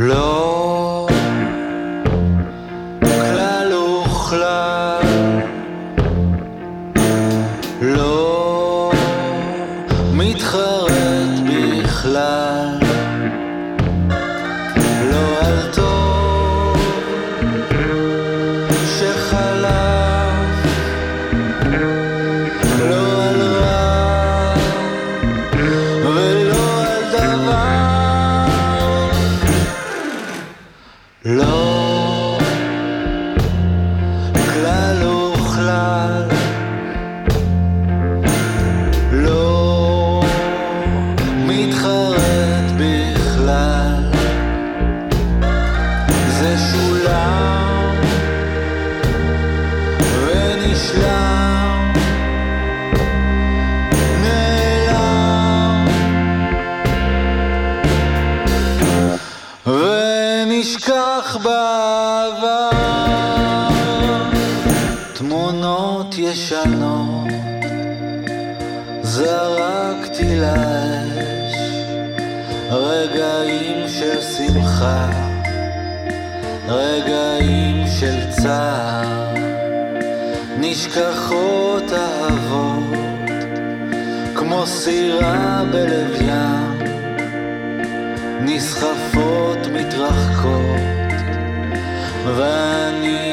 לא כלל וכלל, לא מתחרט בכלל, לא על טוב שחלף, לא על רע ולא על דבר, לא כלל וכלל, לא מתחרט בכלל, זה שולם ונשלם, נעלם ונשכח בעבר, תמונות ישנות זרקתי לאש, רגעים של שמחה, רגעים של צער, נשכחות אהבות כמו סירה בלב ים, נסחפות מתרחקות ואני